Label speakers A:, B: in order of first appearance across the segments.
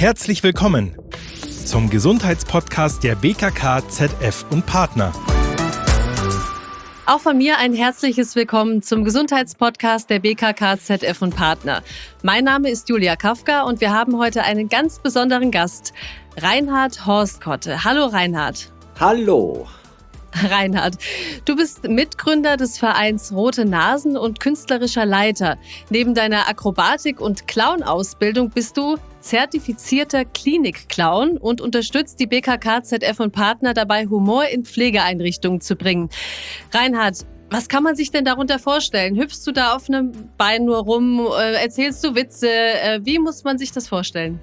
A: Herzlich willkommen zum Gesundheitspodcast der BKK ZF und Partner.
B: Auch von mir ein herzliches Willkommen zum Gesundheitspodcast der BKK ZF und Partner. Mein Name ist Julia Kafka und wir haben heute einen ganz besonderen Gast, Reinhard Horstkotte. Hallo Reinhard.
C: Hallo.
B: Reinhard, du bist Mitgründer des Vereins Rote Nasen und künstlerischer Leiter. Neben deiner Akrobatik- und Clown-Ausbildung bist du zertifizierter Klinik-Clown und unterstützt die BKK ZF und Partner dabei, Humor in Pflegeeinrichtungen zu bringen. Reinhard, was kann man sich denn darunter vorstellen? Hüpfst du da auf einem Bein nur rum? Erzählst du Witze? Wie muss man sich das vorstellen?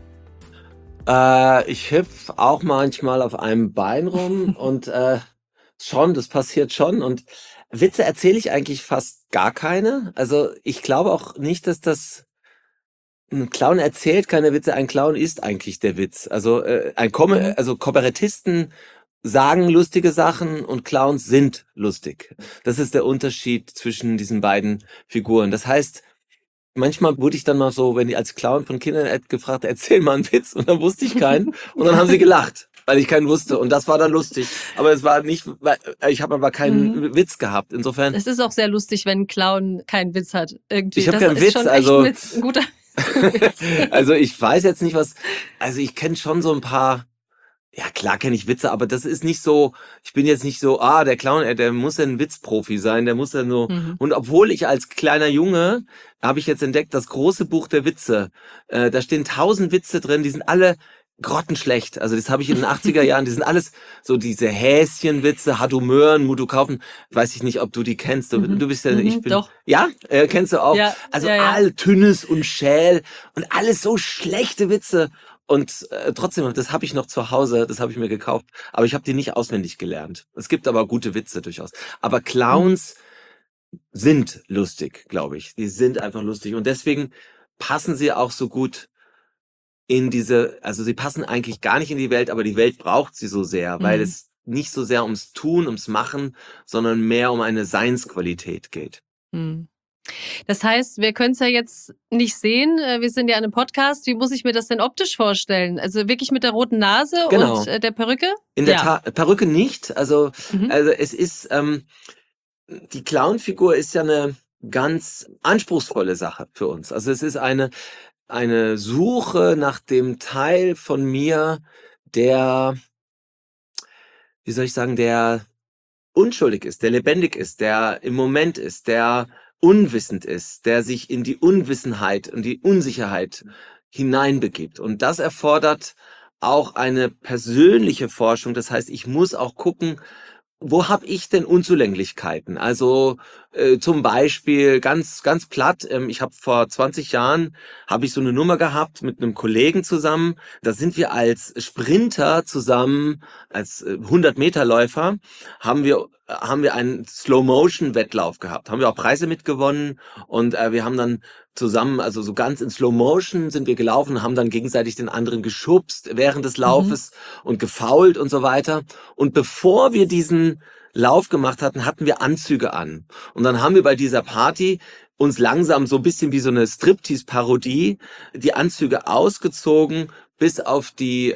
C: Ich hüpf auch manchmal auf einem Bein rum und das passiert schon. Und Witze erzähle ich eigentlich fast gar keine. Also ich glaube auch nicht, dass das ein Clown erzählt keine Witze. Ein Clown ist eigentlich der Witz. Also also Kabarettisten sagen lustige Sachen und Clowns sind lustig. Das ist der Unterschied zwischen diesen beiden Figuren. Das heißt, manchmal wurde ich dann mal so, wenn die als Clown von Kindern gefragt, erzähl mal einen Witz, und dann wusste ich keinen und dann haben sie gelacht, weil ich keinen wusste, und das war dann lustig. Aber es war nicht, ich habe aber keinen Witz gehabt. Insofern.
B: Es ist auch sehr lustig, wenn ein Clown keinen Witz hat. Irgendwie.
C: Ich habe keinen
B: ist
C: Witz,
B: schon echt
C: also
B: ein guter
C: also ich weiß jetzt nicht was. Also ich kenne schon so ein paar. Ja, klar kenne ich Witze, aber das ist nicht so, ich bin jetzt nicht so, der Clown, der muss ja ein Witzprofi sein, der muss ja nur, und obwohl ich als kleiner Junge, habe ich jetzt entdeckt, das große Buch der Witze, da stehen 1000 Witze drin, die sind alle grottenschlecht, also das habe ich in den 80er Jahren, die sind alles so diese Häschenwitze, Hadu Möhren, Mutu kaufen, weiß ich nicht, ob du die kennst, du bist ja, ich bin,
B: doch.
C: Ja, kennst du auch,
B: Ja,
C: also
B: ja.
C: all Tünnes und Schäl und alles so schlechte Witze. Und trotzdem, das habe ich noch zu Hause, das habe ich mir gekauft, aber ich habe die nicht auswendig gelernt. Es gibt aber gute Witze durchaus. Aber Clowns sind lustig, glaube ich. Die sind einfach lustig und deswegen passen sie auch so gut in also sie passen eigentlich gar nicht in die Welt, aber die Welt braucht sie so sehr, weil es nicht so sehr ums Tun, ums Machen, sondern mehr um eine Seinsqualität geht.
B: Das heißt, wir können es ja jetzt nicht sehen. Wir sind ja in einem Podcast. Wie muss ich mir das denn optisch vorstellen? Also wirklich mit der roten Nase
C: Genau.
B: und der Perücke?
C: In der Tat, Perücke nicht. Also es ist, die Clownfigur ist ja eine ganz anspruchsvolle Sache für uns. Also es ist eine Suche nach dem Teil von mir, der, wie soll ich sagen, der unschuldig ist, der lebendig ist, der im Moment ist, der unwissend ist, der sich in die Unwissenheit und die Unsicherheit hineinbegibt. Und das erfordert auch eine persönliche Forschung. Das heißt, ich muss auch gucken, wo habe ich denn Unzulänglichkeiten? Also zum Beispiel ganz ganz platt. Ich habe vor 20 Jahren habe ich so eine Nummer gehabt mit einem Kollegen zusammen. Da sind wir als Sprinter zusammen, als 100-Meter-Läufer, haben wir einen Slow-Motion-Wettlauf gehabt. Haben wir auch Preise mitgewonnen und wir haben dann zusammen, also so ganz in Slow Motion sind wir gelaufen, haben dann gegenseitig den anderen geschubst während des Laufes und gefoult und so weiter. Und bevor wir diesen Lauf gemacht hatten, hatten wir Anzüge an. Und dann haben wir bei dieser Party uns langsam so ein bisschen wie so eine Striptease-Parodie die Anzüge ausgezogen bis auf die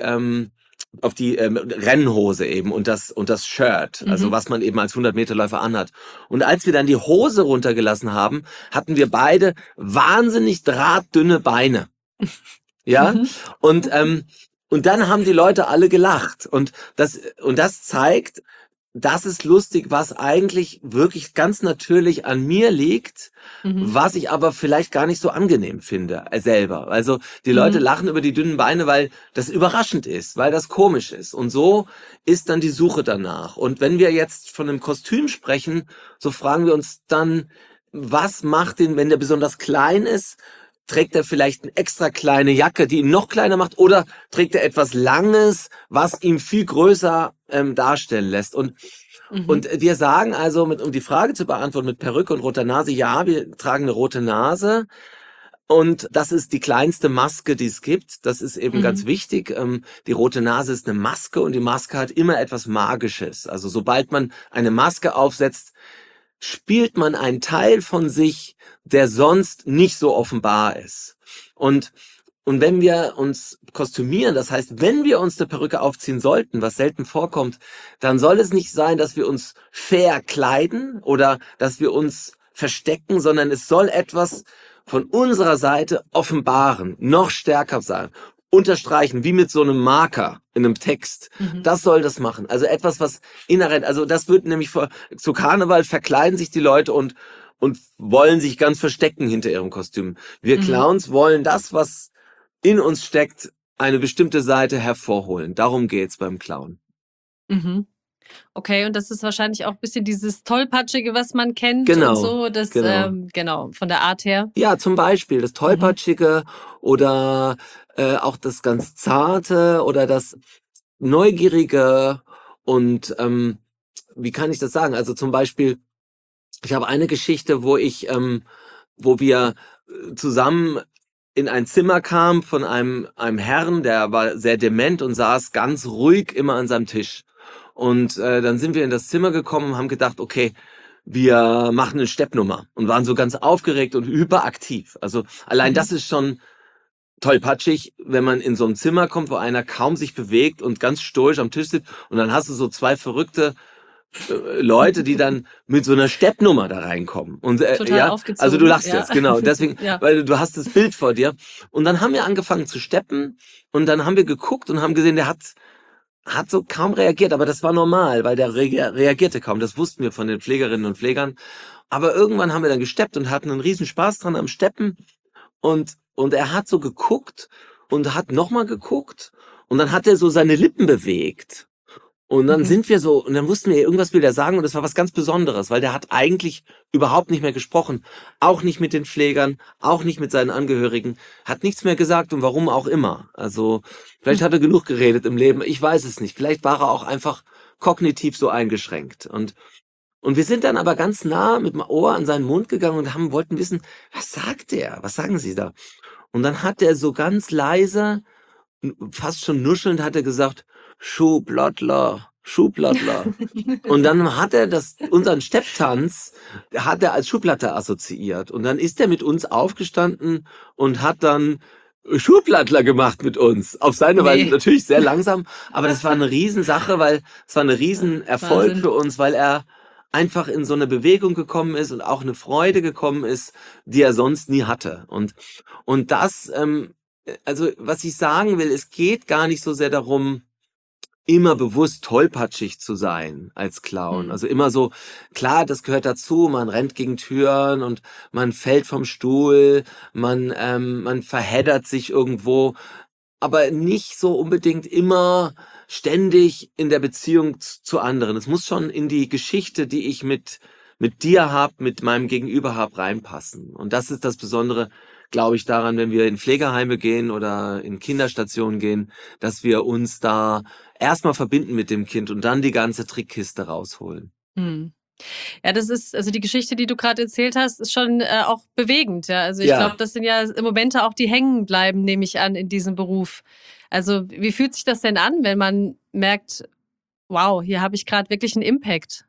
C: Rennhose eben und das Shirt, also was man eben als 100-Meter-Läufer anhat. Und als wir dann die Hose runtergelassen haben, hatten wir beide wahnsinnig drahtdünne Beine. Ja? Und dann haben die Leute alle gelacht. Und das zeigt, das ist lustig, was eigentlich wirklich ganz natürlich an mir liegt, was ich aber vielleicht gar nicht so angenehm finde selber. Also die Leute lachen über die dünnen Beine, weil das überraschend ist, weil das komisch ist. Und so ist dann die Suche danach. Und wenn wir jetzt von einem Kostüm sprechen, so fragen wir uns dann, was macht den, wenn der besonders klein ist? Trägt er vielleicht eine extra kleine Jacke, die ihn noch kleiner macht, oder trägt er etwas Langes, was ihn viel größer darstellen lässt? Und wir sagen also, um die Frage zu beantworten, mit Perücke und roter Nase, ja, wir tragen eine rote Nase. Und das ist die kleinste Maske, die es gibt. Das ist eben ganz wichtig. Die rote Nase ist eine Maske und die Maske hat immer etwas Magisches. Also sobald man eine Maske aufsetzt, spielt man einen Teil von sich, der sonst nicht so offenbar ist. Und Und wenn wir uns kostümieren, das heißt, wenn wir uns eine Perücke aufziehen sollten, was selten vorkommt, dann soll es nicht sein, dass wir uns verkleiden oder dass wir uns verstecken, sondern es soll etwas von unserer Seite offenbaren, noch stärker sein, unterstreichen, wie mit so einem Marker in einem Text. Das soll das machen. Also etwas, was inhärent, also das wird nämlich zu Karneval verkleiden sich die Leute und wollen sich ganz verstecken hinter ihrem Kostüm. Wir Clowns wollen das, was in uns steckt, eine bestimmte Seite hervorholen. Darum geht's beim Clown.
B: Mhm. Okay, und das ist wahrscheinlich auch ein bisschen dieses Tollpatschige, was man kennt
C: Genau,
B: und so, das,
C: genau.
B: Von der Art her.
C: Ja, zum Beispiel das Tollpatschige oder auch das ganz Zarte oder das Neugierige und wie kann ich das sagen? Also zum Beispiel, ich habe eine Geschichte, wo wir zusammen in ein Zimmer kam von einem Herrn, der war sehr dement und saß ganz ruhig immer an seinem Tisch. Und dann sind wir in das Zimmer gekommen und haben gedacht, okay, wir machen eine Steppnummer und waren so ganz aufgeregt und hyperaktiv. Also allein das ist schon tollpatschig, wenn man in so ein Zimmer kommt, wo einer kaum sich bewegt und ganz stoisch am Tisch sitzt und dann hast du so zwei verrückte Leute, die dann mit so einer Steppnummer da reinkommen. Und
B: Total aufgezogen.
C: also du lachst jetzt, genau. Deswegen,
B: Ja.
C: weil du hast das Bild vor dir. Und dann haben wir angefangen zu steppen und dann haben wir geguckt und haben gesehen, der hat so kaum reagiert, aber das war normal, weil der reagierte kaum. Das wussten wir von den Pflegerinnen und Pflegern. Aber irgendwann haben wir dann gesteppt und hatten einen riesen Spaß dran am Steppen. Und er hat so geguckt und hat nochmal geguckt und dann hat er so seine Lippen bewegt. Und dann sind wir so, und dann wussten wir, irgendwas will der sagen und das war was ganz Besonderes, weil der hat eigentlich überhaupt nicht mehr gesprochen. Auch nicht mit den Pflegern, auch nicht mit seinen Angehörigen, hat nichts mehr gesagt und warum auch immer. Also, vielleicht hat er genug geredet im Leben, ich weiß es nicht. Vielleicht war er auch einfach kognitiv so eingeschränkt. Und wir sind dann aber ganz nah mit dem Ohr an seinen Mund gegangen und wollten wissen, was sagt der? Was sagen Sie da? Und dann hat er so ganz leise, fast schon nuschelnd, hat er gesagt, Schublattler, Schublattler. Und dann hat er unseren Stepptanz, hat er als Schublattler assoziiert. Und dann ist er mit uns aufgestanden und hat dann Schublattler gemacht mit uns. Auf seine Weise natürlich sehr langsam, aber das war eine Riesensache, weil es war ein Riesenerfolg
B: Wahnsinn.
C: für uns, weil er einfach in so eine Bewegung gekommen ist und auch eine Freude gekommen ist, die er sonst nie hatte. Und das, also was ich sagen will, es geht gar nicht so sehr darum, immer bewusst tollpatschig zu sein als Clown. Also immer so, klar, das gehört dazu, man rennt gegen Türen und man fällt vom Stuhl, man verheddert sich irgendwo, aber nicht so unbedingt immer ständig in der Beziehung zu anderen. Es muss schon in die Geschichte, die ich mit dir hab, mit meinem Gegenüber hab, reinpassen. Und das ist das Besondere, glaube ich, daran, wenn wir in Pflegeheime gehen oder in Kinderstationen gehen, dass wir uns da erstmal verbinden mit dem Kind und dann die ganze Trickkiste rausholen.
B: Ja, das ist, also die Geschichte, die du gerade erzählt hast, ist schon auch bewegend. Ja? Also ich
C: Ja.
B: glaube, das sind ja Momente auch, die hängen bleiben, nehme ich an, in diesem Beruf. Also wie fühlt sich das denn an, wenn man merkt, wow, hier habe ich gerade wirklich einen Impact?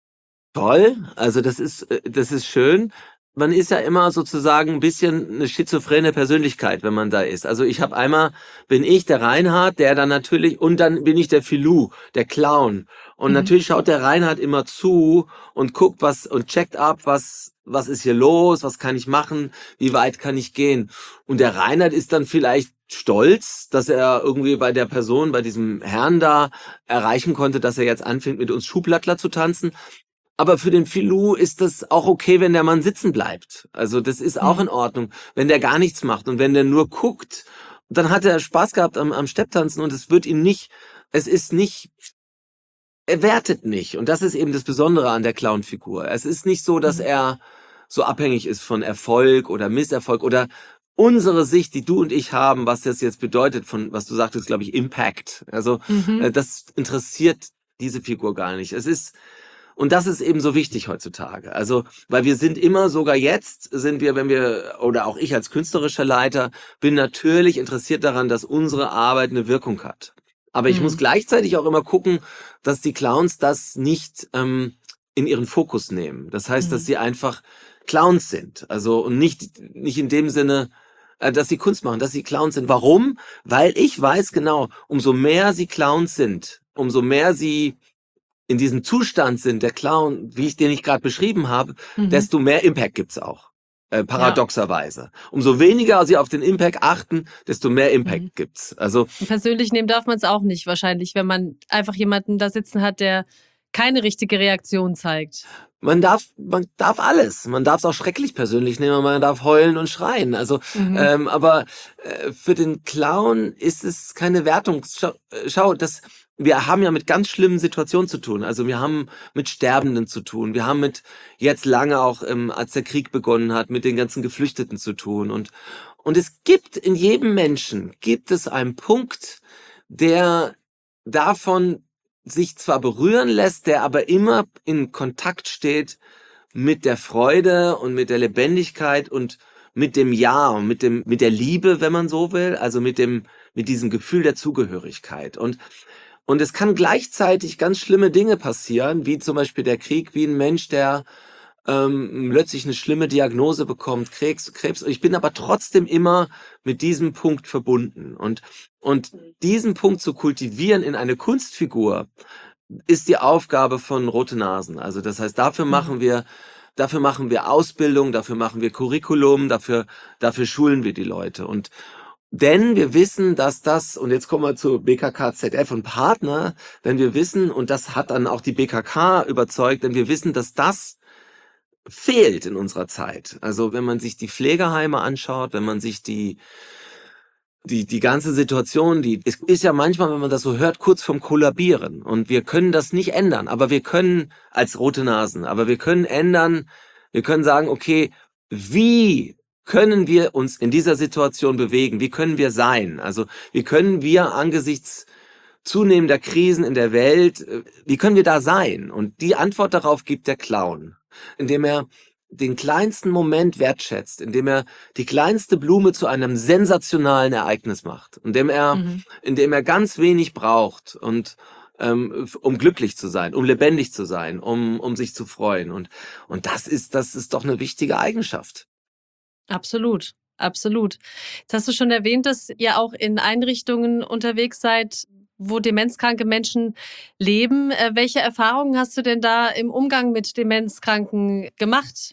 C: Toll, also das ist schön. Man ist ja immer sozusagen ein bisschen eine schizophrene Persönlichkeit, wenn man da ist. Also bin ich der Reinhard, der dann natürlich, und dann bin ich der Filou, der Clown. Und natürlich schaut der Reinhard immer zu und guckt und checkt ab, was ist hier los, was kann ich machen, wie weit kann ich gehen. Und der Reinhard ist dann vielleicht stolz, dass er irgendwie bei der Person, bei diesem Herrn da erreichen konnte, dass er jetzt anfängt, mit uns Schublattler zu tanzen. Aber für den Filou ist das auch okay, wenn der Mann sitzen bleibt. Also das ist auch in Ordnung, wenn der gar nichts macht und wenn der nur guckt, dann hat er Spaß gehabt am Stepptanzen und er wertet nicht. Und das ist eben das Besondere an der Clownfigur. Es ist nicht so, dass er so abhängig ist von Erfolg oder Misserfolg oder unsere Sicht, die du und ich haben, was das jetzt bedeutet, von was du sagtest, glaube ich, Impact. Also das interessiert diese Figur gar nicht. Und das ist eben so wichtig heutzutage. Also, weil wir sind immer, sogar jetzt sind wir, oder auch ich als künstlerischer Leiter, bin natürlich interessiert daran, dass unsere Arbeit eine Wirkung hat. Aber ich muss gleichzeitig auch immer gucken, dass die Clowns das nicht in ihren Fokus nehmen. Das heißt, dass sie einfach Clowns sind. Also, und nicht in dem Sinne, dass sie Kunst machen, dass sie Clowns sind. Warum? Weil ich weiß genau, umso mehr sie Clowns sind, umso mehr sie in diesem Zustand sind, der Clown, den ich gerade beschrieben habe, desto mehr Impact gibt's auch. Paradoxerweise. Umso weniger sie auf den Impact achten, desto mehr Impact gibt's. Also
B: persönlich nehmen darf man es auch nicht wahrscheinlich, wenn man einfach jemanden da sitzen hat, der keine richtige Reaktion zeigt.
C: Man darf alles. Man darf es auch schrecklich persönlich nehmen, man darf heulen und schreien. Also, aber für den Clown ist es keine Wertung. Schau, wir haben ja mit ganz schlimmen Situationen zu tun. Also wir haben mit Sterbenden zu tun. Wir haben mit jetzt lange auch, als der Krieg begonnen hat, mit den ganzen Geflüchteten zu tun. Und es gibt in jedem Menschen, gibt es einen Punkt, der davon sich zwar berühren lässt, der aber immer in Kontakt steht mit der Freude und mit der Lebendigkeit und mit dem Ja und mit der Liebe, wenn man so will, also mit diesem Gefühl der Zugehörigkeit. Und es kann gleichzeitig ganz schlimme Dinge passieren, wie zum Beispiel der Krieg, wie ein Mensch, der plötzlich eine schlimme Diagnose bekommt, Krebs. Ich bin aber trotzdem immer mit diesem Punkt verbunden. Und diesen Punkt zu kultivieren in eine Kunstfigur ist die Aufgabe von Rote Nasen. Also das heißt, dafür machen wir Ausbildung, dafür machen wir Curriculum, dafür schulen wir die Leute. Denn wir wissen, dass das, und jetzt kommen wir zu BKK ZF und Partner, denn wir wissen, und das hat dann auch die BKK überzeugt, denn wir wissen, dass das fehlt in unserer Zeit. Also wenn man sich die Pflegeheime anschaut, wenn man sich die ganze Situation, es ist ja manchmal, wenn man das so hört, kurz vorm Kollabieren. Und wir können das nicht ändern, aber wir können als Rote Nasen, aber wir können ändern, wir können sagen, okay, wie können wir uns in dieser Situation bewegen? Wie können wir sein? Also wie können wir angesichts zunehmender Krisen in der Welt, wie können wir da sein? Und die Antwort darauf gibt der Clown, indem er den kleinsten Moment wertschätzt, indem er die kleinste Blume zu einem sensationalen Ereignis macht, indem er ganz wenig braucht und um glücklich zu sein, um lebendig zu sein, um sich zu freuen. Und das ist doch eine wichtige Eigenschaft.
B: Absolut, absolut. Jetzt hast du schon erwähnt, dass ihr auch in Einrichtungen unterwegs seid, wo demenzkranke Menschen leben. Welche Erfahrungen hast du denn da im Umgang mit Demenzkranken gemacht?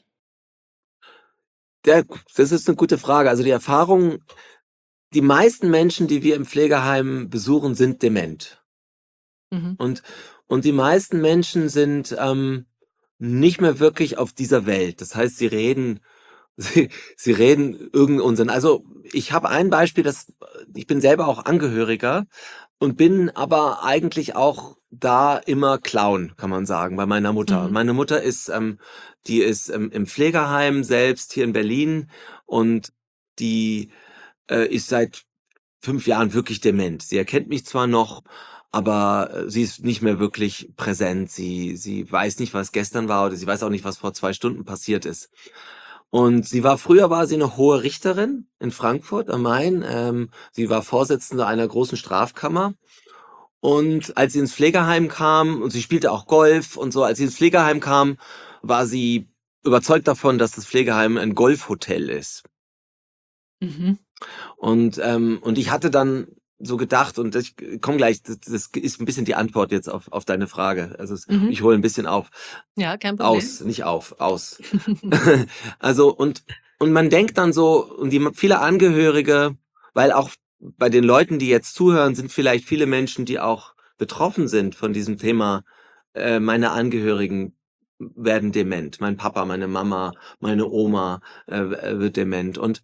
C: Das ist eine gute Frage. Also die meisten Menschen, die wir im Pflegeheim besuchen, sind dement. Und die meisten Menschen sind nicht mehr wirklich auf dieser Welt. Das heißt, sie reden irgendeinen Unsinn. Also ich habe ein Beispiel, ich bin selber auch Angehöriger und bin aber eigentlich auch da immer Clown, kann man sagen, bei meiner Mutter. Meine Mutter ist, die ist im Pflegeheim selbst hier in Berlin und die ist seit 5 Jahren wirklich dement. Sie erkennt mich zwar noch, aber sie ist nicht mehr wirklich präsent. Sie weiß nicht, was gestern war oder sie weiß auch nicht, was vor 2 Stunden passiert ist. Und früher war sie eine hohe Richterin in Frankfurt am Main. Sie war Vorsitzende einer großen Strafkammer. Und als sie ins Pflegeheim kam, und sie spielte auch Golf und so, als sie ins Pflegeheim kam, war sie überzeugt davon, dass das Pflegeheim ein Golfhotel ist. Und ich hatte dann so gedacht, und ich komme gleich, das ist ein bisschen die Antwort jetzt auf deine Frage. Also ich hole ein bisschen auf.
B: Ja, kein Problem.
C: Aus. Also und man denkt dann so, und viele Angehörige, weil auch bei den Leuten, die jetzt zuhören, sind vielleicht viele Menschen, die auch betroffen sind von diesem Thema, meine Angehörigen werden dement. Mein Papa, meine Mama, meine Oma wird dement. Und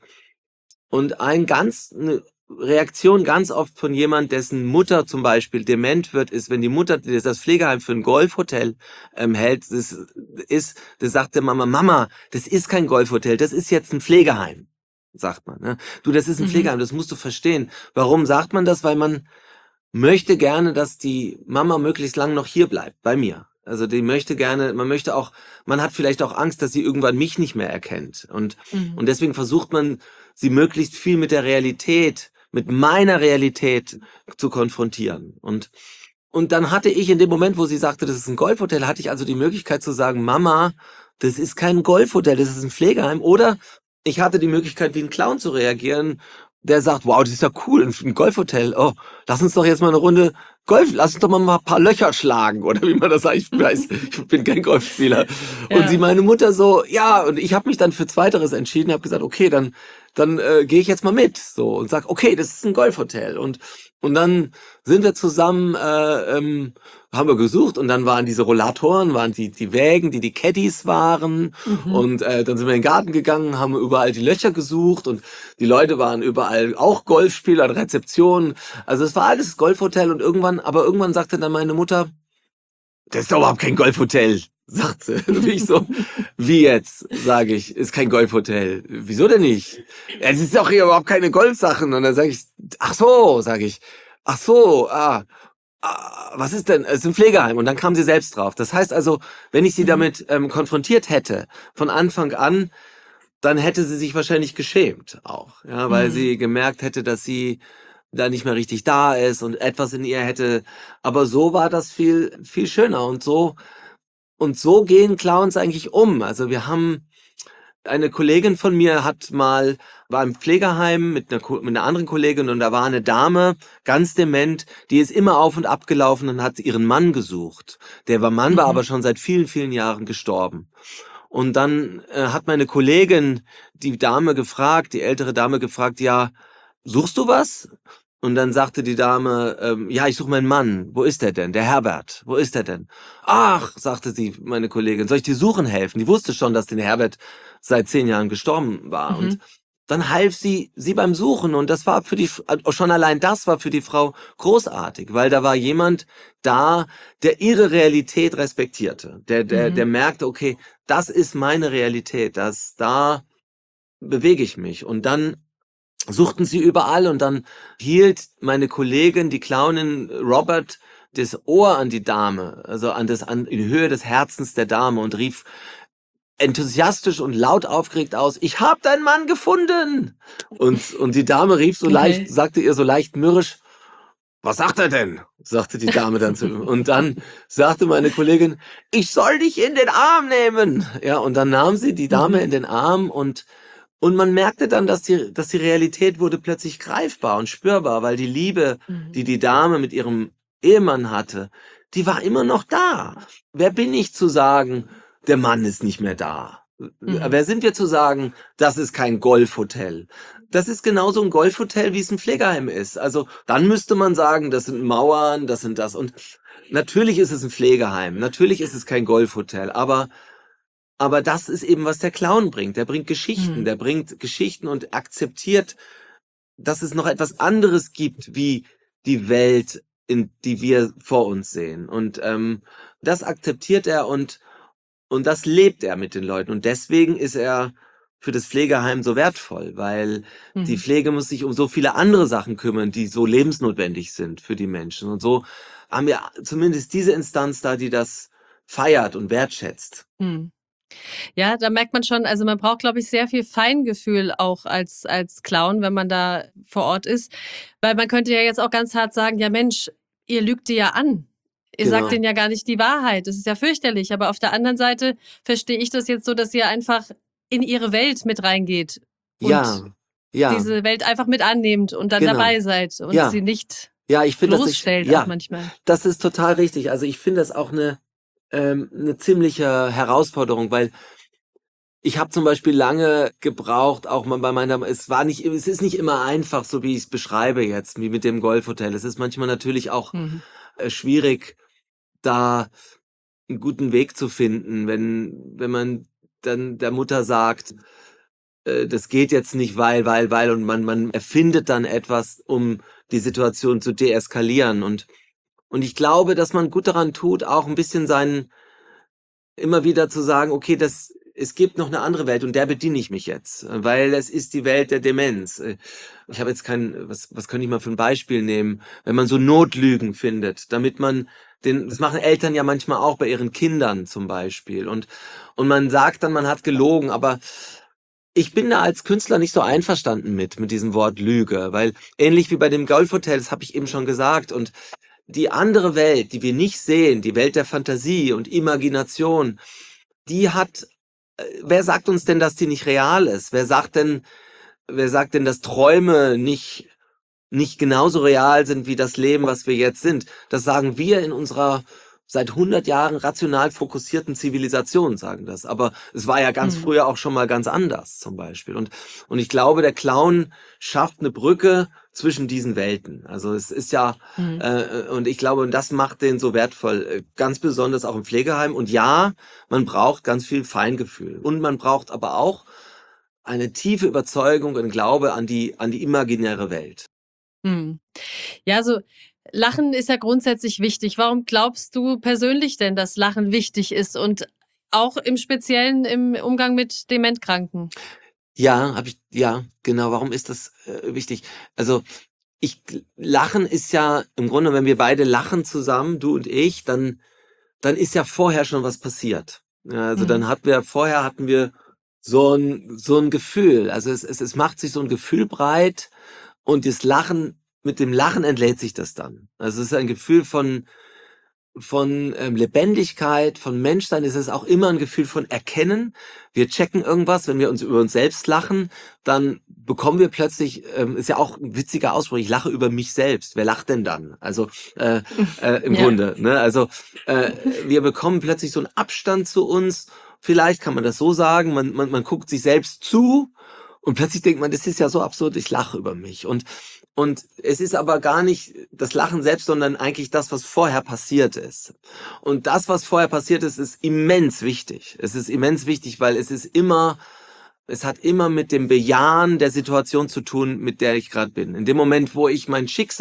C: eine Reaktion ganz oft von jemand, dessen Mutter zum Beispiel dement wird, ist, wenn die Mutter das Pflegeheim für ein Golfhotel hält, das sagt der Mama, das ist kein Golfhotel, das ist jetzt ein Pflegeheim, sagt man. Ne? Du, das ist ein Pflegeheim, das musst du verstehen. Warum sagt man das? Weil man möchte gerne, dass die Mama möglichst lang noch hier bleibt, bei mir. Also man hat vielleicht auch Angst, dass sie irgendwann mich nicht mehr erkennt. Und deswegen versucht man, sie möglichst viel mit meiner Realität zu konfrontieren. Und dann hatte ich in dem Moment, wo sie sagte, das ist ein Golfhotel, hatte ich also die Möglichkeit zu sagen, Mama, das ist kein Golfhotel, das ist ein Pflegeheim. Oder ich hatte die Möglichkeit, wie ein Clown zu reagieren, der sagt, wow, das ist ja cool, ein Golfhotel. Oh, lass uns doch jetzt mal eine Runde Golf, lass uns doch mal ein paar Löcher schlagen, oder wie man das sagt. Ich weiß, ich bin kein Golfspieler. Und sie,
B: Ja.
C: meine Mutter so, ja, und ich habe mich dann für Zweiteres entschieden, habe gesagt, okay, dann gehe ich jetzt mal mit, so, und sag, okay, das ist ein Golfhotel. Und dann sind wir zusammen, haben wir gesucht, und dann waren diese Rollatoren, waren die Wägen, die Caddies waren,
B: Mhm.
C: und dann sind wir in den Garten gegangen, haben überall die Löcher gesucht, und die Leute waren überall auch Golfspieler, Rezeption. Also es war alles Golfhotel, und irgendwann sagte dann meine Mutter, das ist doch überhaupt kein Golfhotel, sagt sie. Und ich so, wie jetzt, sage ich, ist kein Golfhotel. Wieso denn nicht? Ja, es ist doch hier überhaupt keine Golfsachen. Und dann sage ich, ach so, sage ich, ach so, was ist denn? Es ist ein Pflegeheim. Und dann kam sie selbst drauf. Das heißt also, wenn ich sie
B: Mhm.
C: damit konfrontiert hätte, von Anfang an, dann hätte sie sich wahrscheinlich geschämt auch, ja, weil
B: Mhm.
C: sie gemerkt hätte, dass sie da nicht mehr richtig da ist und etwas in ihr hätte. Aber so war das viel, viel schöner, und so gehen Clowns eigentlich um. Also wir haben eine Kollegin von mir war im Pflegeheim mit einer anderen Kollegin, und da war eine Dame, ganz dement, die ist immer auf und ab gelaufen und hat ihren Mann gesucht. Mann war aber
B: Mhm.
C: schon seit vielen, vielen Jahren gestorben. Und dann hat meine Kollegin die ältere Dame gefragt, ja, suchst du was? Und dann sagte die Dame, ja, ich suche meinen Mann. Wo ist er denn? Der Herbert. Wo ist er denn? Ach, sagte sie, meine Kollegin, soll ich dir suchen helfen? Die wusste schon, dass den Herbert seit 10 Jahren gestorben war. Und
B: Mhm.
C: dann half sie beim Suchen. Und das war schon allein das war für die Frau großartig, weil da war jemand da, der ihre Realität respektierte. Der
B: Mhm.
C: merkte, okay, das ist meine Realität, da bewege ich mich. Und dann suchten sie überall, und dann hielt meine Kollegin, die Clownin Robert, das Ohr an die Dame, also in Höhe des Herzens der Dame, und rief enthusiastisch und laut aufgeregt aus, ich hab deinen Mann gefunden! Und die Dame
B: Okay.
C: sagte ihr so leicht mürrisch, was sagt er denn? Sagte die Dame dann zu ihm. Und dann sagte meine Kollegin, ich soll dich in den Arm nehmen. Ja, und dann nahm sie die Dame
B: Mhm.
C: in den Arm, und man merkte dann, dass die Realität wurde plötzlich greifbar und spürbar, weil die Liebe,
B: Mhm.
C: die Dame mit ihrem Ehemann hatte, die war immer noch da. Wer bin ich zu sagen, der Mann ist nicht mehr da?
B: Mhm.
C: Wer sind wir zu sagen, das ist kein Golfhotel? Das ist genauso ein Golfhotel, wie es ein Pflegeheim ist. Also dann müsste man sagen, das sind Mauern, das sind das. Und natürlich ist es ein Pflegeheim, natürlich ist es kein Golfhotel, aber das ist eben, was der Clown bringt.
B: Mhm.
C: Der bringt Geschichten und akzeptiert, dass es noch etwas anderes gibt, wie die Welt, in die wir vor uns sehen. Und das akzeptiert er, und das lebt er mit den Leuten. Und deswegen ist er für das Pflegeheim so wertvoll, weil die
B: Mhm.
C: Pflege muss sich um so viele andere Sachen kümmern, die so lebensnotwendig sind für die Menschen. Und so haben wir zumindest diese Instanz da, die das feiert und wertschätzt.
B: Mhm. Ja, da merkt man schon, also man braucht, glaube ich, sehr viel Feingefühl auch als Clown, wenn man da vor Ort ist. Weil man könnte ja jetzt auch ganz hart sagen, ja Mensch, ihr lügt die ja an. Ihr sagt
C: Genau.
B: denen ja gar nicht die Wahrheit. Das ist ja fürchterlich. Aber auf der anderen Seite verstehe ich das jetzt so, dass ihr einfach in ihre Welt mit reingeht und
C: Ja, ja,
B: diese Welt einfach mit annehmt und dann
C: genau.
B: dabei seid und sie
C: Ja,
B: nicht
C: ja, ich finde,
B: bloßstellt auch
C: ja,
B: manchmal.
C: das ist total richtig. Also ich finde das auch eine ziemliche Herausforderung, weil ich habe zum Beispiel lange gebraucht, auch mal es ist nicht immer einfach, so wie ich es beschreibe jetzt, wie mit dem Golfhotel. Es ist manchmal natürlich auch
B: Mhm.
C: schwierig, da einen guten Weg zu finden, wenn man dann der Mutter sagt, das geht jetzt nicht, weil, und man erfindet dann etwas, um die Situation zu deeskalieren. Und ich glaube, dass man gut daran tut, auch ein bisschen immer wieder zu sagen, okay, es gibt noch eine andere Welt, und der bediene ich mich jetzt, weil es ist die Welt der Demenz. Ich habe jetzt was könnte ich mal für ein Beispiel nehmen? Wenn man so Notlügen findet, das machen Eltern ja manchmal auch bei ihren Kindern zum Beispiel. Und man sagt dann, man hat gelogen, aber ich bin da als Künstler nicht so einverstanden mit diesem Wort Lüge, weil ähnlich wie bei dem Golfhotel, das habe ich eben schon gesagt, und die andere Welt, die wir nicht sehen, die Welt der Fantasie und Imagination, die hat wer sagt uns denn, dass die nicht real ist? Wer sagt denn, dass Träume nicht genauso real sind wie das Leben, was wir jetzt sind? Das sagen wir in unserer seit 100 Jahren rational fokussierten Zivilisation, sagen das. Aber es war ja ganz früher auch schon mal ganz anders, zum Beispiel. Und ich glaube, der Clown schafft eine Brücke zwischen diesen Welten. Also es ist ja, und ich glaube, und das macht den so wertvoll, ganz besonders auch im Pflegeheim. Und ja, man braucht ganz viel Feingefühl. Und man braucht aber auch eine tiefe Überzeugung und Glaube an die imaginäre Welt.
B: Ja, also Lachen ist ja grundsätzlich wichtig. Warum glaubst du persönlich denn, dass Lachen wichtig ist und auch im Speziellen im Umgang mit Dementkranken?
C: Ja, genau. Warum ist das wichtig? Also Lachen ist ja im Grunde, wenn wir beide lachen zusammen, du und ich, dann ist ja vorher schon was passiert. Ja, also dann hatten wir so ein Gefühl. Also es macht sich so ein Gefühl breit und mit dem Lachen entlädt sich das dann. Also es ist ein Gefühl von Lebendigkeit, von Menschsein. Es ist auch immer ein Gefühl von Erkennen. Wir checken irgendwas, wenn wir uns über uns selbst lachen, dann bekommen wir plötzlich, ist ja auch ein witziger Ausspruch, ich lache über mich selbst. Wer lacht denn dann? Also im Grunde. Ne? Also wir bekommen plötzlich so einen Abstand zu uns. Vielleicht kann man das so sagen, man guckt sich selbst zu und plötzlich denkt man, das ist ja so absurd, ich lache über mich. Und es ist aber gar nicht das Lachen selbst, sondern eigentlich das, was vorher passiert ist. Und das, was vorher passiert ist, ist immens wichtig. Es ist immens wichtig, weil es hat immer mit dem Bejahen der Situation zu tun, mit der ich gerade bin. In dem Moment, wo ich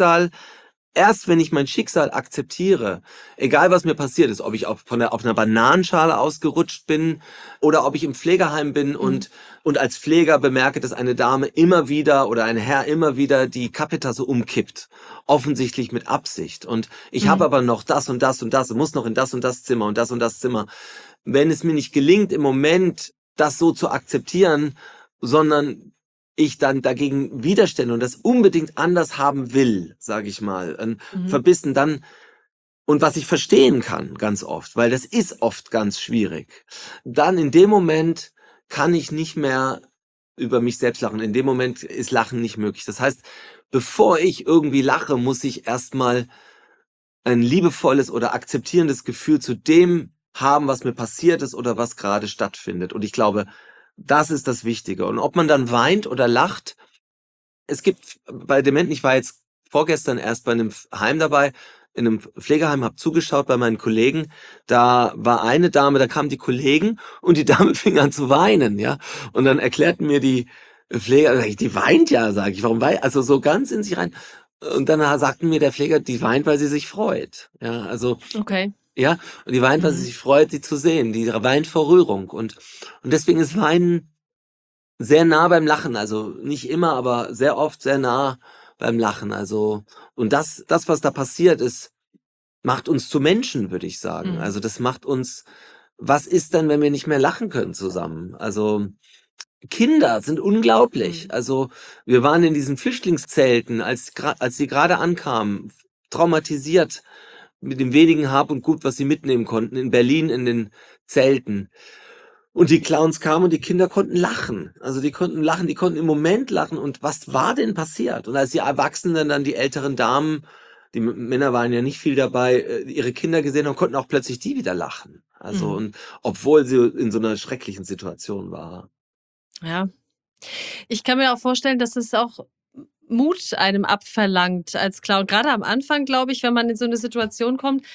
C: erst wenn ich mein Schicksal akzeptiere, egal was mir passiert ist, ob ich auf einer Bananenschale ausgerutscht bin oder ob ich im Pflegeheim bin und als Pfleger bemerke, dass eine Dame immer wieder oder ein Herr immer wieder die Kaffeetasse umkippt, offensichtlich mit Absicht. Und ich habe aber noch das und das und das und muss noch in das und das Zimmer und das Zimmer. Wenn es mir nicht gelingt, im Moment das so zu akzeptieren, sondern ich dann dagegen widerstände und das unbedingt anders haben will, sage ich mal, verbissen dann, und was ich verstehen kann ganz oft, weil das ist oft ganz schwierig, dann in dem Moment kann ich nicht mehr über mich selbst lachen. In dem Moment ist Lachen nicht möglich. Das heißt, bevor ich irgendwie lache, muss ich erstmal ein liebevolles oder akzeptierendes Gefühl zu dem haben, was mir passiert ist oder was gerade stattfindet. Und ich glaube, das ist das Wichtige. Und ob man dann weint oder lacht, es gibt bei Dementen, ich war jetzt vorgestern erst bei einem Heim dabei, in einem Pflegeheim, habe zugeschaut bei meinen Kollegen, da war eine Dame, da kamen die Kollegen und die Dame fing an zu weinen, ja. Und dann erklärten mir die Pfleger, die weint ja, sage ich, warum weint? Also so ganz in sich rein. Und dann sagten mir der Pfleger, die weint, weil sie sich freut. Ja, also.
B: Okay.
C: Ja, und die weint, weil sie sich freut, sie zu sehen. Die weint vor Rührung. Und deswegen ist Weinen sehr nah beim Lachen. Also nicht immer, aber sehr oft sehr nah beim Lachen. Also, und das, was da passiert ist, macht uns zu Menschen, würde ich sagen. Also das macht uns, was ist denn, wenn wir nicht mehr lachen können zusammen? Also Kinder sind unglaublich. Also wir waren in diesen Flüchtlingszelten, als sie gerade ankamen, traumatisiert, mit dem wenigen Hab und Gut, was sie mitnehmen konnten, in Berlin in den Zelten. Und die Clowns kamen und die Kinder konnten lachen. Also die konnten lachen, die konnten im Moment lachen. Und was war denn passiert? Und als die Erwachsenen dann, die älteren Damen, die Männer waren ja nicht viel dabei, ihre Kinder gesehen haben, konnten auch plötzlich die wieder lachen. Also, und obwohl sie in so einer schrecklichen Situation war.
B: Ja. Ich kann mir auch vorstellen, dass es auch Mut einem abverlangt als Clown. Gerade am Anfang, glaube ich, wenn man in so eine Situation kommt,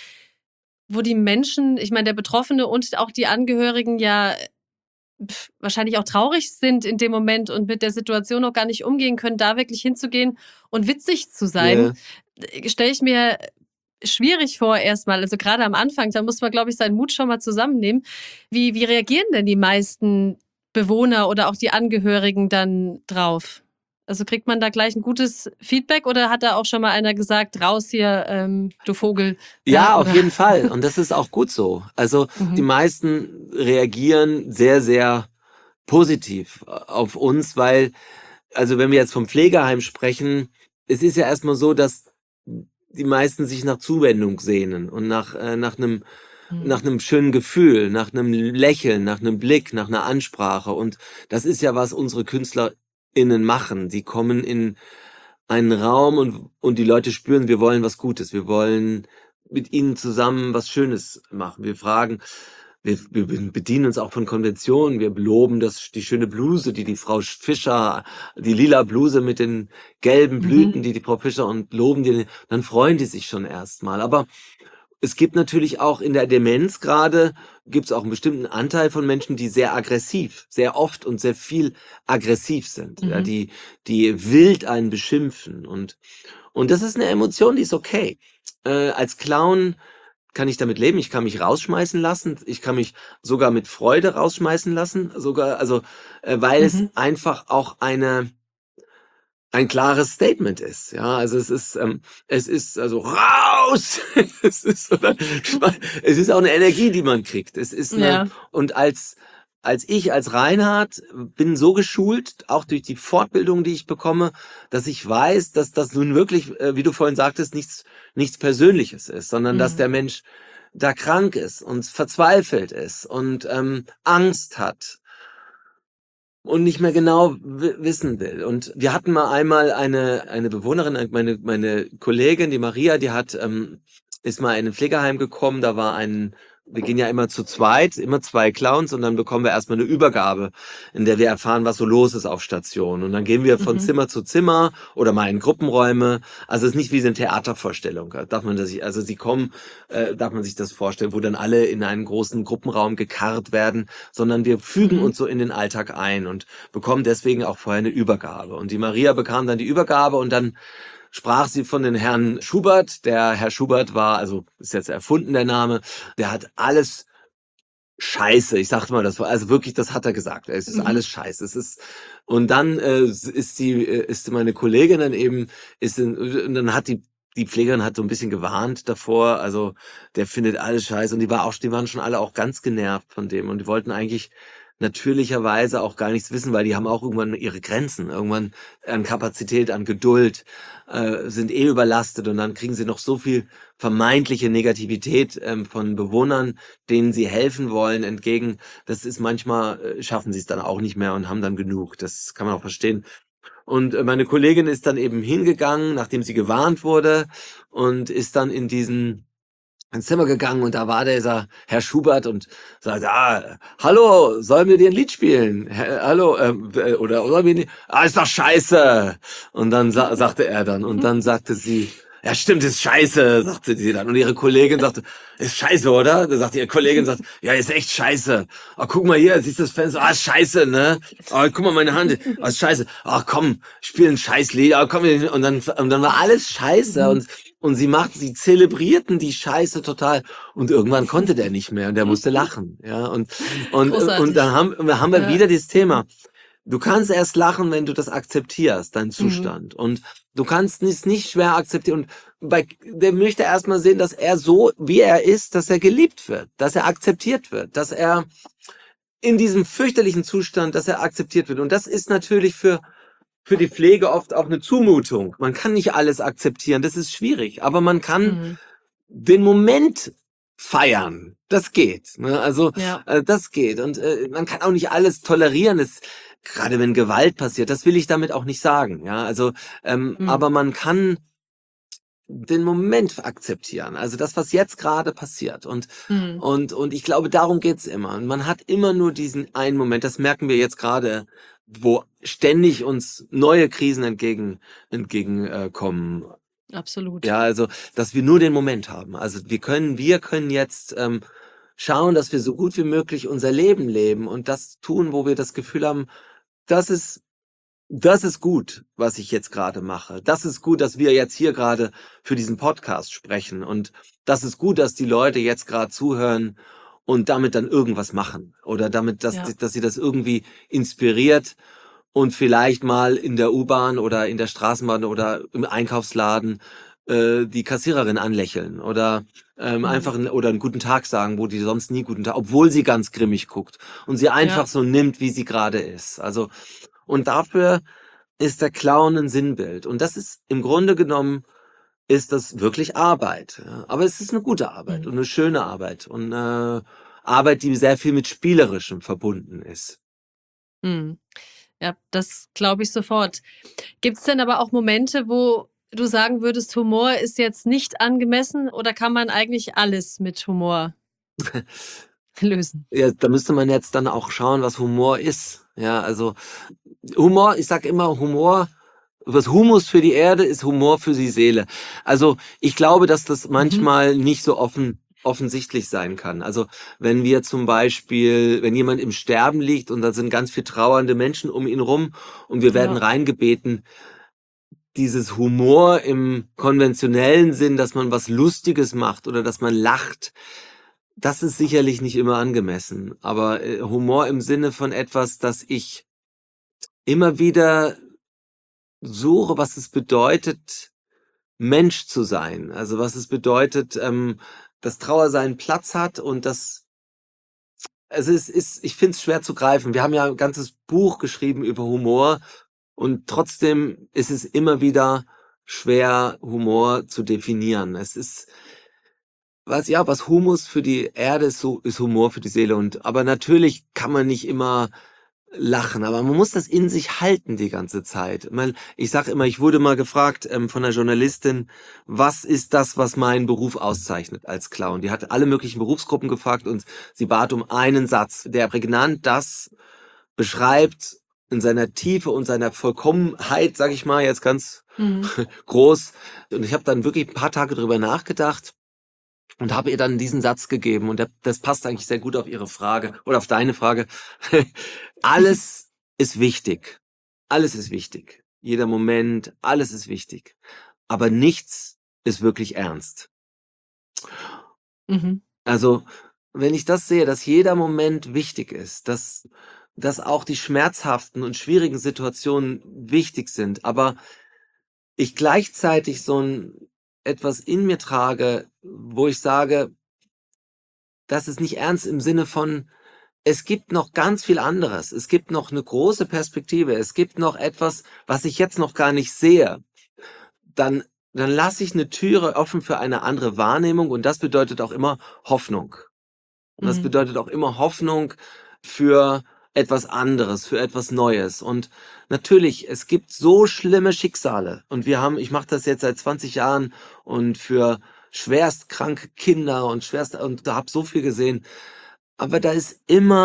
B: wo die Menschen, ich meine, der Betroffene und auch die Angehörigen ja wahrscheinlich auch traurig sind in dem Moment und mit der Situation auch gar nicht umgehen können, da wirklich hinzugehen und witzig zu sein, stelle ich mir schwierig vor erstmal. Also gerade am Anfang, da muss man, glaube ich, seinen Mut schon mal zusammennehmen. Wie reagieren denn die meisten Bewohner oder auch die Angehörigen dann drauf? Also kriegt man da gleich ein gutes Feedback oder hat da auch schon mal einer gesagt, raus hier, du Vogel?
C: Ja, auf jeden Fall. Und das ist auch gut so. Also die meisten reagieren sehr, sehr positiv auf uns, weil, also wenn wir jetzt vom Pflegeheim sprechen, es ist ja erstmal so, dass die meisten sich nach Zuwendung sehnen und nach einem nach einem schönen Gefühl, nach einem Lächeln, nach einem Blick, nach einer Ansprache. Und das ist ja, was unsere KünstlerInnen machen. Die kommen in einen Raum und die Leute spüren, wir wollen was Gutes. Wir wollen mit ihnen zusammen was Schönes machen. Wir bedienen uns auch von Konventionen. Wir loben die schöne Bluse, die Frau Fischer, die lila Bluse mit den gelben Blüten, die Frau Fischer, und loben die, dann freuen die sich schon erstmal. Aber es gibt natürlich auch in der Demenz gerade, gibt es auch einen bestimmten Anteil von Menschen, die sehr aggressiv, sehr oft und sehr viel aggressiv sind, ja, die wild einen beschimpfen, und das ist eine Emotion, die ist okay. Als Clown kann ich damit leben, ich kann mich rausschmeißen lassen, ich kann mich sogar mit Freude rausschmeißen lassen, sogar, also, weil es einfach auch ein klares Statement ist, ja, also es ist also raus, es ist auch eine Energie, die man kriegt, es ist und als Reinhard bin so geschult, auch durch die Fortbildung, die ich bekomme, dass ich weiß, dass das nun wirklich, wie du vorhin sagtest, nichts Persönliches ist, sondern dass der Mensch da krank ist und verzweifelt ist und Angst hat und nicht mehr genau wissen will. Und wir hatten mal einmal eine Bewohnerin, meine Kollegin, die Maria, die ist mal in ein Pflegeheim gekommen, wir gehen ja immer zu zweit, immer 2 Clowns, und dann bekommen wir erstmal eine Übergabe, in der wir erfahren, was so los ist auf Station. Und dann gehen wir von Zimmer zu Zimmer oder mal in Gruppenräume. Also es ist nicht wie so eine Theatervorstellung. Darf man sich das vorstellen, wo dann alle in einen großen Gruppenraum gekarrt werden, sondern wir fügen uns so in den Alltag ein und bekommen deswegen auch vorher eine Übergabe. Und die Maria bekam dann die Übergabe, und dann sprach sie von den Herrn Schubert. Der Herr Schubert also ist jetzt erfunden, der Name, der hat alles Scheiße. Ich sagte mal, also wirklich, das hat er gesagt. Es ist alles Scheiße. Und dann ist meine Kollegin dann eben, und dann hat die Pflegerin hat so ein bisschen gewarnt davor, also der findet alles scheiße, und die waren schon alle auch ganz genervt von dem, und die wollten eigentlich natürlicherweise auch gar nichts wissen, weil die haben auch irgendwann ihre Grenzen, irgendwann an Kapazität, an Geduld, sind überlastet, und dann kriegen sie noch so viel vermeintliche Negativität von Bewohnern, denen sie helfen wollen, entgegen. Das ist manchmal, schaffen sie es dann auch nicht mehr und haben dann genug. Das kann man auch verstehen. Und meine Kollegin ist dann eben hingegangen, nachdem sie gewarnt wurde, und ist dann ins Zimmer gegangen, und da war dieser Herr Schubert und sagte, hallo, sollen wir dir ein Lied spielen? Hallo, oder sollen wir nicht? Ist doch scheiße. Und dann sagte er dann, und dann sagte sie, ja stimmt, ist scheiße, sagte sie dann. Und ihre Kollegin sagte, ist scheiße, oder? Da sagte ihre Kollegin, ja, ist echt scheiße. Guck mal hier, siehst du das Fenster? Ist scheiße, ne? Guck mal meine Hand, ist scheiße. Komm, spiel ein Scheißlied. Komm, und dann war alles scheiße, und sie zelebrierten die Scheiße total, und irgendwann konnte der nicht mehr, und der musste lachen, ja, und dann haben wir wieder dieses Thema. Du kannst erst lachen, wenn du das akzeptierst, deinen Zustand, und du kannst es nicht schwer akzeptieren, und der möchte erstmal sehen, dass er so, wie er ist, dass er geliebt wird, dass er akzeptiert wird, dass er in diesem fürchterlichen Zustand, dass er akzeptiert wird, und das ist natürlich für die Pflege oft auch eine Zumutung. Man kann nicht alles akzeptieren, das ist schwierig, aber man kann den Moment feiern. Das geht, ne? Also das geht, und man kann auch nicht alles tolerieren. Gerade wenn Gewalt passiert, das will ich damit auch nicht sagen, ja. Also, aber man kann den Moment akzeptieren, also das, was jetzt gerade passiert, und ich glaube, darum geht's immer. Und man hat immer nur diesen einen Moment. Das merken wir jetzt gerade, wo ständig uns neue Krisen entgegenkommen.
B: Absolut.
C: Ja, also, dass wir nur den Moment haben. Also wir können jetzt schauen, dass wir so gut wie möglich unser Leben leben und das tun, wo wir das Gefühl haben, das ist gut, was ich jetzt gerade mache. Das ist gut, dass wir jetzt hier gerade für diesen Podcast sprechen, und das ist gut, dass die Leute jetzt gerade zuhören und damit dann irgendwas machen, oder damit, dass sie das irgendwie inspiriert und vielleicht mal in der U-Bahn oder in der Straßenbahn oder im Einkaufsladen die Kassiererin anlächeln oder einfach oder einen guten Tag sagen, wo die sonst nie guten Tag, obwohl sie ganz grimmig guckt, und sie einfach so nimmt, wie sie gerade ist. Also, und dafür ist der Clown ein Sinnbild. Und das ist im Grunde genommen ist das wirklich Arbeit. Ja. Aber es ist eine gute Arbeit und eine schöne Arbeit und Arbeit, die sehr viel mit Spielerischem verbunden ist.
B: Mhm. Ja, das glaube ich sofort. Gibt's denn aber auch Momente, wo du sagen würdest, Humor ist jetzt nicht angemessen oder kann man eigentlich alles mit Humor lösen?
C: Ja, da müsste man jetzt dann auch schauen, was Humor ist. Ja, also Humor, ich sage immer, Humor, was Humus für die Erde ist Humor für die Seele. Also ich glaube, dass das
B: Mhm.
C: manchmal nicht so offensichtlich sein kann. Also wenn wir zum Beispiel, wenn jemand im Sterben liegt und da sind ganz viel trauernde Menschen um ihn rum und wir werden
B: Ja.
C: reingebeten, dieses Humor im konventionellen Sinn, dass man was Lustiges macht oder dass man lacht, das ist sicherlich nicht immer angemessen. Aber Humor im Sinne von etwas, das ich immer wieder suche, was es bedeutet, Mensch zu sein. Also was es bedeutet, dass Trauer seinen Platz hat und dass also es ist, ich finde es schwer zu greifen. Wir haben ja ein ganzes Buch geschrieben über Humor und trotzdem ist es immer wieder schwer, Humor zu definieren. Es ist was Humus für die Erde ist, so ist Humor für die Seele. Und aber natürlich kann man nicht immer lachen, aber man muss das in sich halten die ganze Zeit. Ich sage immer, ich wurde mal gefragt von einer Journalistin, was ist das, was meinen Beruf auszeichnet als Clown? Die hat alle möglichen Berufsgruppen gefragt und sie bat um einen Satz, der prägnant das beschreibt in seiner Tiefe und seiner Vollkommenheit, sage ich mal, jetzt ganz
B: Mhm.
C: groß. Und ich habe dann wirklich ein paar Tage drüber nachgedacht und habe ihr dann diesen Satz gegeben und das passt eigentlich sehr gut auf ihre Frage oder auf deine Frage. Alles ist wichtig. Alles ist wichtig. Jeder Moment, alles ist wichtig. Aber nichts ist wirklich ernst.
B: Mhm.
C: Also, wenn ich das sehe, dass jeder Moment wichtig ist, dass auch die schmerzhaften und schwierigen Situationen wichtig sind, aber ich gleichzeitig so ein etwas in mir trage, wo ich sage, das ist nicht ernst im Sinne von, es gibt noch ganz viel anderes. Es gibt noch eine große Perspektive. Es gibt noch etwas, was ich jetzt noch gar nicht sehe. Dann dann lasse ich eine Türe offen für eine andere Wahrnehmung und das bedeutet auch immer Hoffnung. Und das
B: Mhm.
C: bedeutet auch immer Hoffnung für etwas anderes, für etwas Neues. Und natürlich, es gibt so schlimme Schicksale. Und ich mache das jetzt seit 20 Jahren und für schwerst kranke Kinder und da habe so viel gesehen. Aber da ist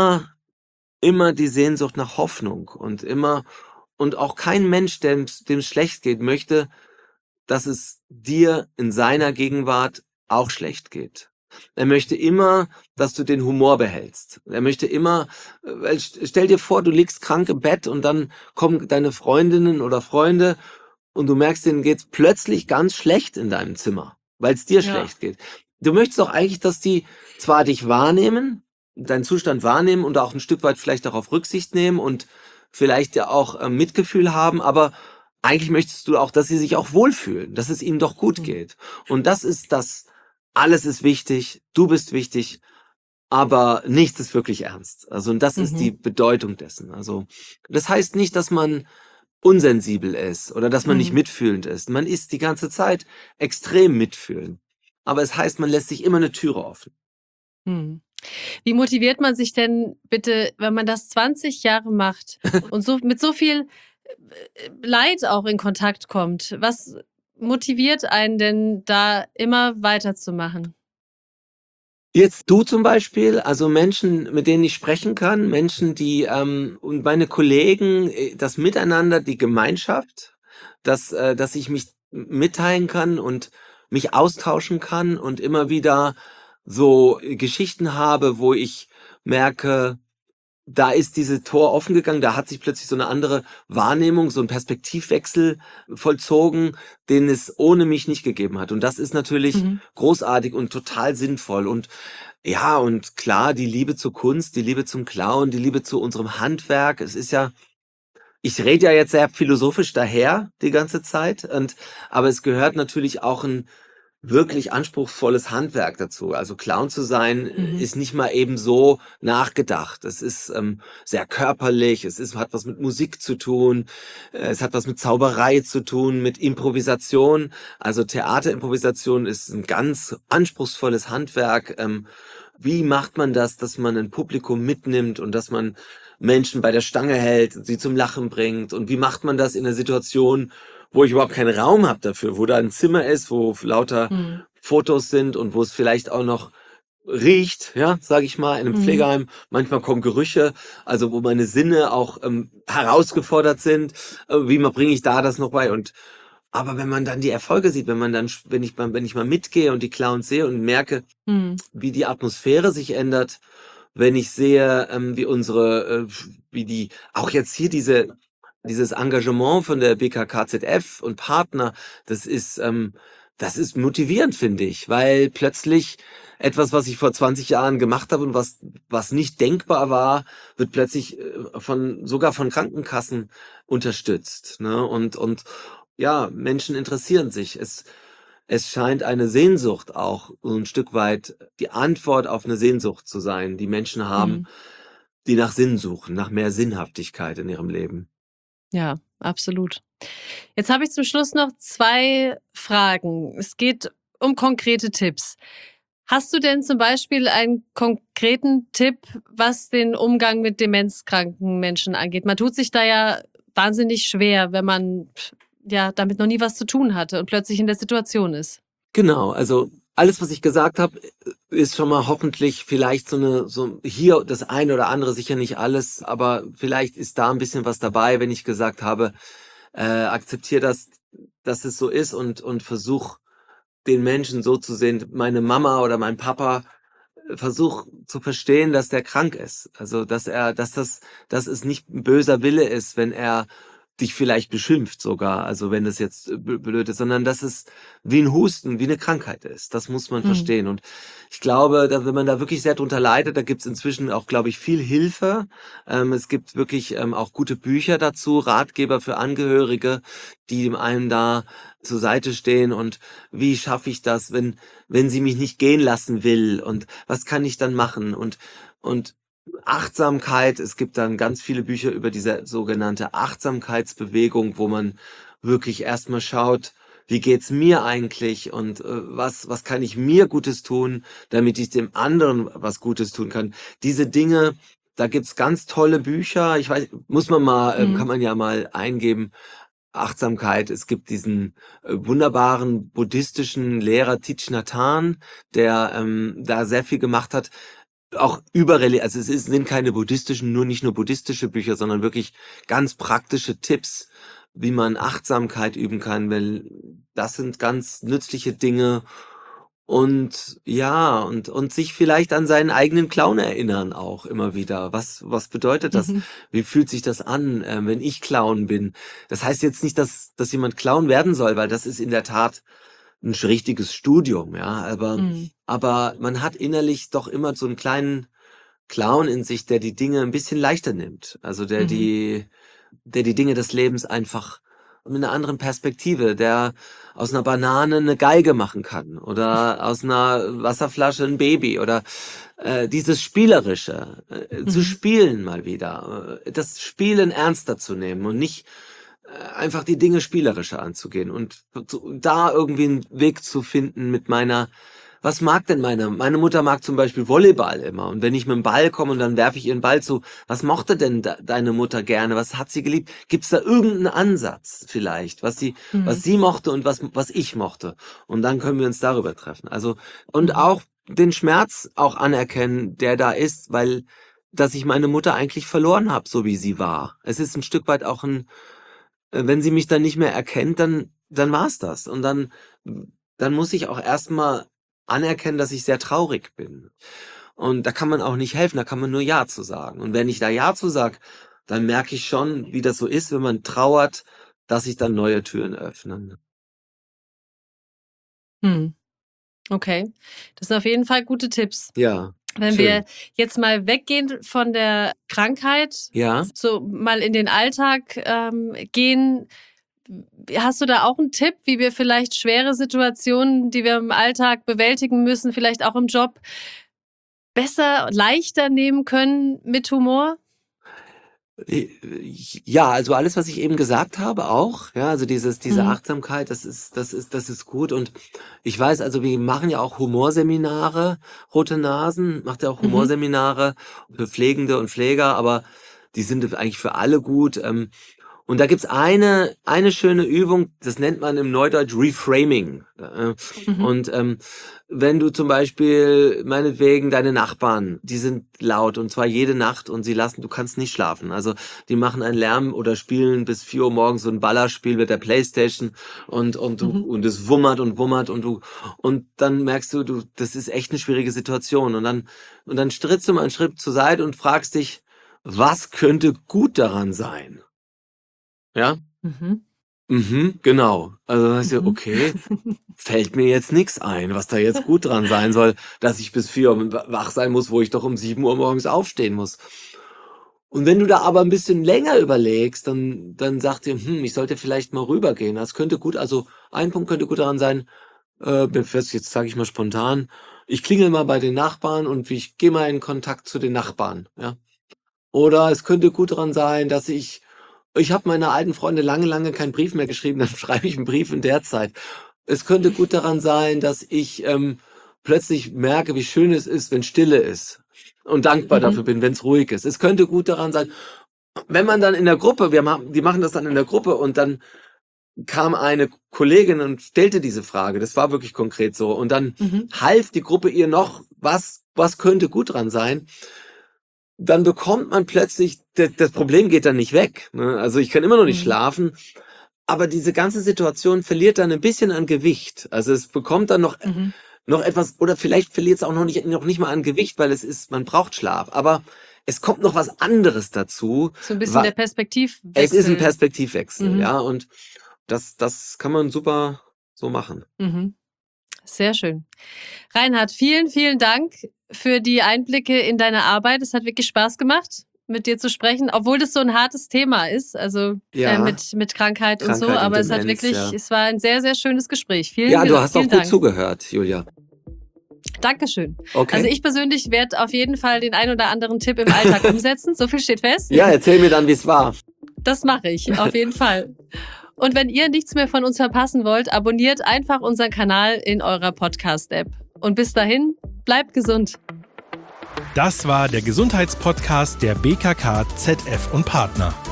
C: immer die Sehnsucht nach Hoffnung und auch kein Mensch, dem's schlecht geht, möchte, dass es dir in seiner Gegenwart auch schlecht geht. Er möchte immer, dass du den Humor behältst. Er möchte immer, stell dir vor, du liegst krank im Bett und dann kommen deine Freundinnen oder Freunde und du merkst, denen geht's plötzlich ganz schlecht in deinem Zimmer, weil es dir
B: Ja.
C: schlecht geht. Du möchtest doch eigentlich, dass die zwar dich wahrnehmen, deinen Zustand wahrnehmen und auch ein Stück weit vielleicht darauf Rücksicht nehmen und vielleicht ja auch Mitgefühl haben, aber eigentlich möchtest du auch, dass sie sich auch wohlfühlen, dass es ihnen doch gut
B: Mhm.
C: geht. Und das ist das, alles ist wichtig, du bist wichtig, aber nichts ist wirklich ernst. Also, und das ist die
B: Mhm.
C: Bedeutung dessen. Also, das heißt nicht, dass man unsensibel ist oder dass man nicht
B: Mhm.
C: mitfühlend ist. Man ist die ganze Zeit extrem mitfühlend. Aber es heißt, man lässt sich immer eine Türe offen.
B: Mhm. Wie motiviert man sich denn bitte, wenn man das 20 Jahre macht und so mit so viel Leid auch in Kontakt kommt? Was motiviert einen denn, da immer weiterzumachen?
C: Jetzt du zum Beispiel, also Menschen, mit denen ich sprechen kann, Menschen, die und meine Kollegen, das Miteinander, die Gemeinschaft, dass ich mich mitteilen kann und mich austauschen kann und immer wieder so Geschichten habe, wo ich merke, da ist diese Tor offen gegangen, da hat sich plötzlich so eine andere Wahrnehmung, so ein Perspektivwechsel vollzogen, den es ohne mich nicht gegeben hat. Und das ist natürlich
B: Mhm.
C: großartig und total sinnvoll. Und ja, und klar, die Liebe zur Kunst, die Liebe zum Clown, die Liebe zu unserem Handwerk. Es ist ja ich rede ja jetzt sehr philosophisch daher die ganze Zeit aber es gehört natürlich auch wirklich anspruchsvolles Handwerk dazu. Also Clown zu sein
B: Mhm.
C: ist nicht mal eben so nachgedacht. Es ist sehr körperlich, hat was mit Musik zu tun, es hat was mit Zauberei zu tun, mit Improvisation. Also Theaterimprovisation ist ein ganz anspruchsvolles Handwerk. Wie macht man das, dass man ein Publikum mitnimmt und dass man Menschen bei der Stange hält, sie zum Lachen bringt? Und wie macht man das in einer Situation, wo ich überhaupt keinen Raum habe dafür, wo da ein Zimmer ist, wo lauter
B: Mhm.
C: Fotos sind und wo es vielleicht auch noch riecht, ja, sage ich mal, in einem
B: Mhm.
C: Pflegeheim. Manchmal kommen Gerüche, also wo meine Sinne auch herausgefordert sind. Wie bringe ich da das noch bei? Aber wenn man dann die Erfolge sieht, wenn ich mal mitgehe und die Clowns sehe und merke,
B: Mhm.
C: wie die Atmosphäre sich ändert, wenn ich sehe, wie die, auch jetzt hier dieses Engagement von der BKKZF und Partner, das das ist motivierend, finde ich, weil plötzlich etwas, was ich vor 20 Jahren gemacht habe und was nicht denkbar war, wird plötzlich sogar von Krankenkassen unterstützt, ne? Und ja, Menschen interessieren sich. Es scheint eine Sehnsucht auch so ein Stück weit die Antwort auf eine Sehnsucht zu sein, die Menschen haben,
B: Mhm.
C: die nach Sinn suchen, nach mehr Sinnhaftigkeit in ihrem Leben.
B: Ja, absolut. Jetzt habe ich zum Schluss noch 2 Fragen. Es geht um konkrete Tipps. Hast du denn zum Beispiel einen konkreten Tipp, was den Umgang mit demenzkranken Menschen angeht? Man tut sich da ja wahnsinnig schwer, wenn man, ja, damit noch nie was zu tun hatte und plötzlich in der Situation ist.
C: Genau, also alles, was ich gesagt habe, ist schon mal hoffentlich vielleicht so hier das eine oder andere, sicher nicht alles, aber vielleicht ist da ein bisschen was dabei, wenn ich gesagt habe, akzeptiere das, dass es so ist und versuch den Menschen so zu sehen, meine Mama oder mein Papa, versuch zu verstehen, dass der krank ist. Also, dass es nicht 'n böser Wille ist, wenn er dich vielleicht beschimpft sogar, also wenn das jetzt blöd ist, sondern dass es wie ein Husten, wie eine Krankheit ist. Das muss man
B: Mhm.
C: verstehen. Und ich glaube, wenn man da wirklich sehr drunter leidet, da gibt's inzwischen auch, glaube ich, viel Hilfe. Es gibt wirklich, auch gute Bücher dazu, Ratgeber für Angehörige, die dem einen da zur Seite stehen und wie schaffe ich das, wenn sie mich nicht gehen lassen will und was kann ich dann machen? Und Achtsamkeit, es gibt dann ganz viele Bücher über diese sogenannte Achtsamkeitsbewegung, wo man wirklich erstmal schaut, wie geht's mir eigentlich und was kann ich mir Gutes tun, damit ich dem anderen was Gutes tun kann. Diese Dinge, da gibt's ganz tolle Bücher. Ich weiß,
B: Mhm.
C: kann man ja mal eingeben, Achtsamkeit. Es gibt diesen wunderbaren buddhistischen Lehrer Thich Nhat Hanh, der da sehr viel gemacht hat. Auch also sind keine nicht nur buddhistische Bücher, sondern wirklich ganz praktische Tipps, wie man Achtsamkeit üben kann, weil das sind ganz nützliche Dinge. Und ja, und sich vielleicht an seinen eigenen Clown erinnern auch immer wieder. Was bedeutet das?
B: Mhm.
C: Wie fühlt sich das an, wenn ich Clown bin? Das heißt jetzt nicht, dass jemand Clown werden soll, weil das ist in der Tat ein richtiges Studium, ja.
B: Mhm.
C: Aber man hat innerlich doch immer so einen kleinen Clown in sich, der die Dinge ein bisschen leichter nimmt. Also
B: Mhm.
C: der die Dinge des Lebens einfach mit einer anderen Perspektive, der aus einer Banane eine Geige machen kann oder aus einer Wasserflasche ein Baby oder dieses Spielerische, zu
B: Mhm.
C: spielen mal wieder, das Spielen ernster zu nehmen und nicht einfach die Dinge spielerischer anzugehen und da irgendwie einen Weg zu finden mit was mag denn meine Mutter mag zum Beispiel Volleyball immer und wenn ich mit dem Ball komme und dann werfe ich ihren Ball zu, was mochte denn deine Mutter gerne, was hat sie geliebt? Gibt's da irgendeinen Ansatz vielleicht, was
B: Mhm.
C: sie mochte und was ich mochte? Und dann können wir uns darüber treffen. Also, und
B: Mhm.
C: auch den Schmerz auch anerkennen, der da ist, weil dass ich meine Mutter eigentlich verloren habe, so wie sie war. Es ist ein Stück weit auch wenn sie mich dann nicht mehr erkennt, dann war's das. Und dann muss ich auch erstmal anerkennen, dass ich sehr traurig bin. Und da kann man auch nicht helfen, da kann man nur Ja zu sagen. Und wenn ich da Ja zu sage, dann merke ich schon, wie das so ist, wenn man trauert, dass sich dann neue Türen öffnen.
B: Mhm. Okay. Das sind auf jeden Fall gute Tipps.
C: Ja,
B: Wenn wir
C: schön.
B: jetzt mal weggehen von der Krankheit,
C: Ja,
B: so mal in den Alltag gehen, Hast du da auch einen Tipp, wie wir vielleicht schwere Situationen, die wir im Alltag bewältigen müssen, vielleicht auch im Job, besser, leichter nehmen können mit Humor?
C: Ja, also alles, was ich eben gesagt habe, auch. Ja, also diese
B: Mhm.
C: Achtsamkeit, das ist gut. Und ich weiß, also wir machen ja auch Humorseminare, Rote Nasen macht ja auch
B: Mhm.
C: Humorseminare für Pflegende und Pfleger, aber die sind eigentlich für alle gut. Und da gibt's eine schöne Übung, das nennt man im Neudeutsch Reframing.
B: Mhm.
C: Und wenn du zum Beispiel, meinetwegen, deine Nachbarn, die sind laut und zwar jede Nacht und du kannst nicht schlafen. Also die machen einen Lärm oder spielen bis 4 Uhr morgens so ein Ballerspiel mit der Playstation
B: Mhm.
C: und es wummert und wummert und dann merkst du, das ist echt eine schwierige Situation. Und dann trittst du mal einen Schritt zur Seite und fragst dich, was könnte gut daran sein? Ja?
B: Mhm.
C: Genau. Also dann weißt du,
B: Mhm.
C: okay, fällt mir jetzt nix ein, was da jetzt gut dran sein soll, dass ich bis 4 Uhr wach sein muss, wo ich doch um 7 Uhr morgens aufstehen muss. Und wenn du da aber ein bisschen länger überlegst, dann sagt dir: ich sollte vielleicht mal rübergehen. Das könnte gut also ein Punkt könnte gut daran sein, jetzt sage ich mal spontan, ich klingel mal bei den Nachbarn und ich gehe mal in Kontakt zu den Nachbarn, ja? Oder es könnte gut daran sein, dass ich habe meiner alten Freundin lange, lange keinen Brief mehr geschrieben, dann schreibe ich 'n Brief in der Zeit. Es könnte gut daran sein, dass ich, plötzlich merke, wie schön es ist, wenn Stille ist und dankbar dafür
B: Mhm.
C: bin, wenn's ruhig ist. Es könnte gut daran sein, wenn man dann in der Gruppe die machen das dann in der Gruppe und dann kam eine Kollegin und stellte diese Frage. Das war wirklich konkret so. Und dann
B: Mhm.
C: half die Gruppe ihr noch, was könnte gut dran sein? Dann bekommt man plötzlich das Problem geht dann nicht weg, ne? Also, ich kann immer noch nicht
B: Mhm.
C: schlafen, aber diese ganze Situation verliert dann 'n bisschen an Gewicht. Also, es bekommt dann
B: Mhm.
C: noch etwas oder vielleicht verliert's auch noch nicht mal an Gewicht, weil man braucht Schlaf, aber es kommt noch was anderes dazu,
B: So ein bisschen
C: wa
B: der
C: es ist 'n
B: Perspektivwechsel.
C: Perspektivwechsel,
B: Mhm.
C: ja, und das kann man super so machen.
B: Mhm. Sehr schön. Reinhard, vielen, vielen Dank für die Einblicke in deine Arbeit. Es hat wirklich Spaß gemacht, mit dir zu sprechen, obwohl das so ein hartes Thema ist, also
C: Ja,
B: mit Krankheit und so.
C: Krankheit und
B: Aber es hat
C: Demenz,
B: wirklich,
C: ja.
B: es war ein sehr, sehr schönes Gespräch.
C: Ja, du hast auch
B: Vielen
C: gut
B: Dank.
C: zugehört, Julia.
B: Dankeschön. Also
C: Okay.
B: ich persönlich werde auf jeden Fall den ein oder anderen Tipp im Alltag umsetzen. So viel steht fest.
C: Ja, erzähl mir dann, wie's war.
B: Das mache ich, auf jeden Fall. Und wenn ihr nichts mehr von uns verpassen wollt, abonniert einfach unseren Kanal in eurer Podcast-App. Und bis dahin, bleibt gesund.
A: Das war der Gesundheitspodcast der BKK ZF und Partner.